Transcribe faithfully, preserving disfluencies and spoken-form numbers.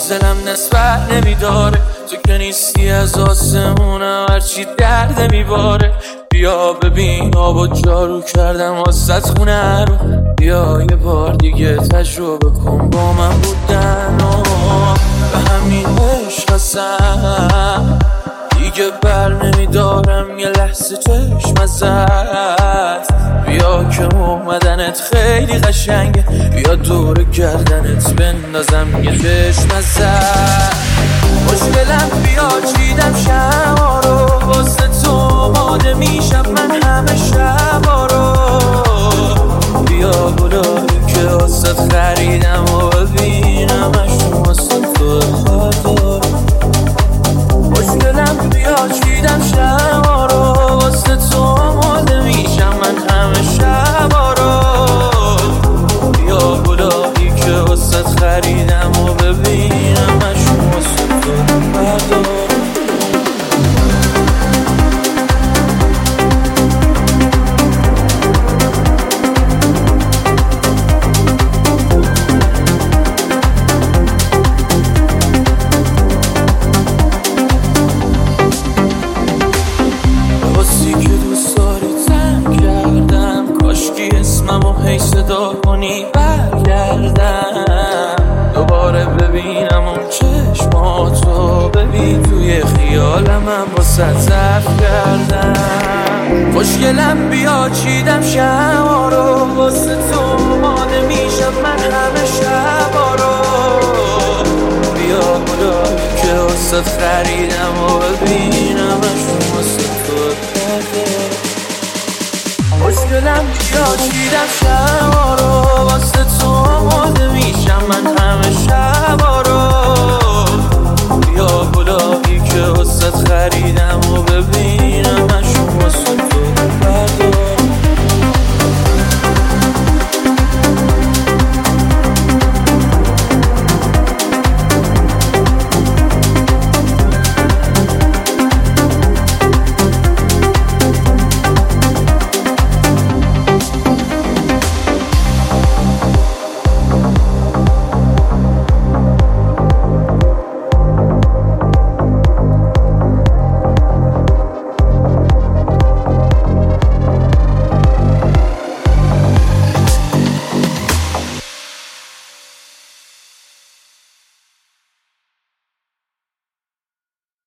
حوصلم نسبت نمیداره، تو که نیستی از آسمونم هرچی درد میباره. بیا ببین آبا جارو کردم واسط خونه رو، بیا یه بار دیگه تجربه کن با من بودن و به همین عشق هستم دیگه بر نمیدارم یه لحظه چشم ازت. بیا که اومدنت خیلی قشنگه، بیا دور گردنت بندازم یه چشم ازت. خوشگلم بیا چیدم شما رو واسه تو آماده میشم من همه شبا رو. بیا گلایی که واسه خریدم و ببینمش واسه تو خاطر. خوشگلم بیا چیدم شما رو واسه تو آماده میشم من همه شبا رو. بیا گلایی که واسه خریدم و ببینمش واسه تو خاطر. هی صدا کنی برگردم دوباره ببینم اون چشماتو، ببین توی خیالم هم با صرف کردم. خوشگلم بیا چیدم شما رو واسه تو آماده میشم من همه شبا رو. بیا گلایی که واسه خریدم و ببینمش واسه تو کرده. خوشگلم بیا چیدم شما رو واسه تو